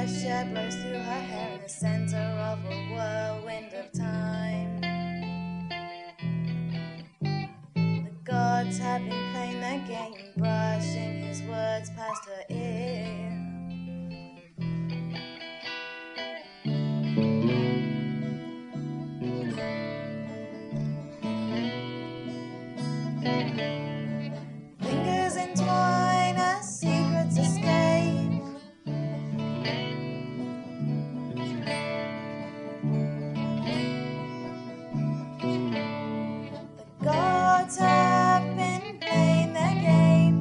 fresh air blows through her hair in the center of a whirlwind of time. The gods have been playing their game, brushing his words past her ear. Fingers entwine as secrets escape. The gods have been playing their game.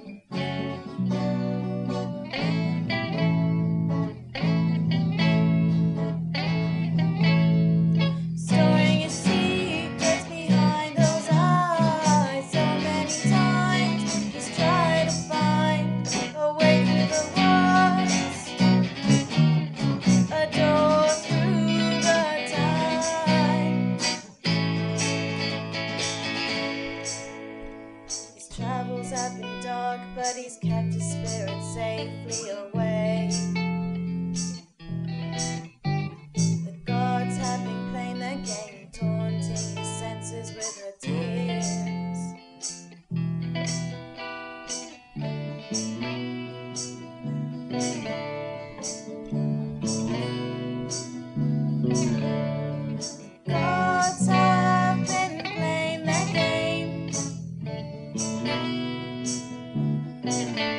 Storing his secrets behind those eyes. So many times he's tried to find a way through the walls, a door through the time. His travels have been dark, but he's kept his spirit safely away. The gods have been playing their game, taunting his senses with her tears. Gods have been playing their game.